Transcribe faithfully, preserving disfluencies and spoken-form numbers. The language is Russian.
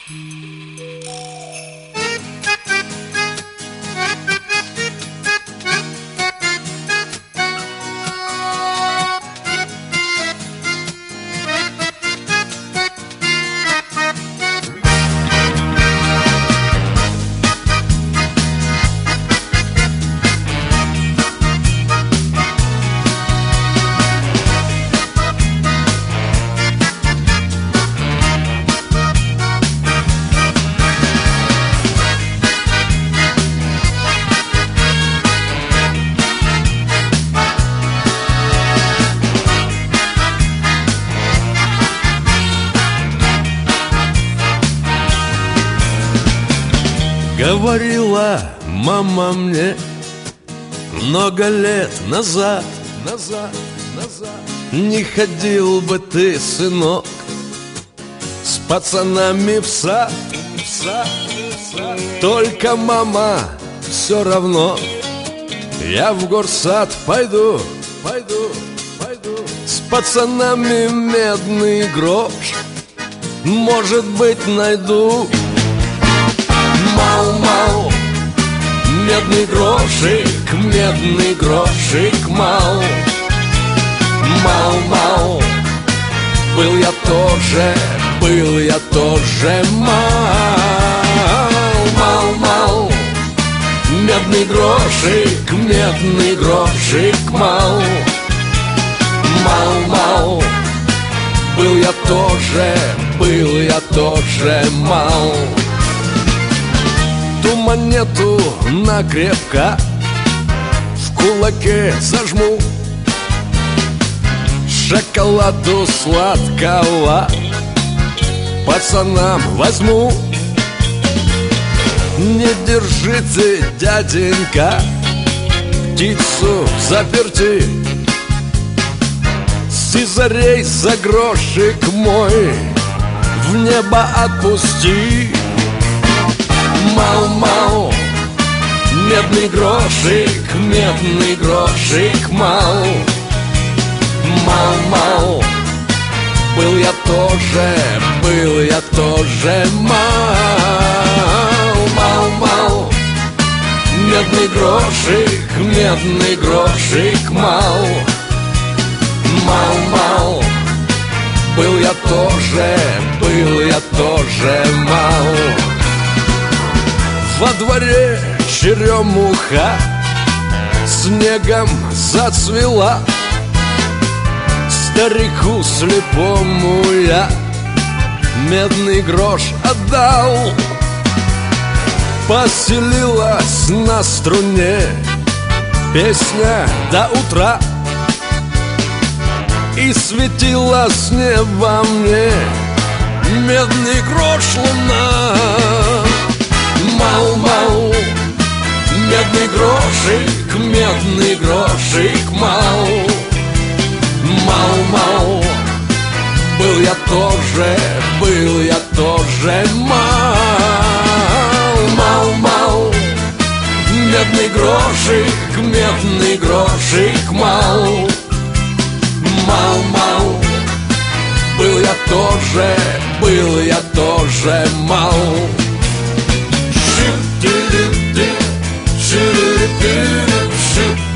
Говорила мама мне много лет назад, назад, назад: не ходил бы ты, сынок, с пацанами в сад, в сад, в сад. Только, мама, все равно я в горсад пойду, пойду, пойду. С пацанами медный грош, может быть, найду. Мау-мау, медный грошик, медный грошик, мау. Мау-мау, был я тоже, был я тоже, мау. Мау-мау, медный грошик, медный грошик, мау. Мау-мау, был я тоже, был я тоже, мау. Ту монету накрепко в кулаке зажму, шоколаду сладкого пацанам возьму. Не держите, дяденька, птицу заперти, сизарей за грошик мой в небо отпусти. Мау-мау, медный грошик, медный грошик, мау. Мау-мау, был я тоже, был я тоже, мау. Мау-мау, медный грошик, медный грошик, мау. Мау-мау, был я тоже, был я тоже, мау. Во дворе черемуха снегом зацвела, старику слепому я медный грош отдал. Поселилась на струне песня до утра, и светила с неба мне медный грош луна. Мау-мау, медный грошик, медный грошик, мау. Мау-мау, был я тоже, был я тоже, мау. Мау-мау, медный грошик, медный грошик, мау. Мау-мау, был я тоже, был я тоже, мау. Shoot,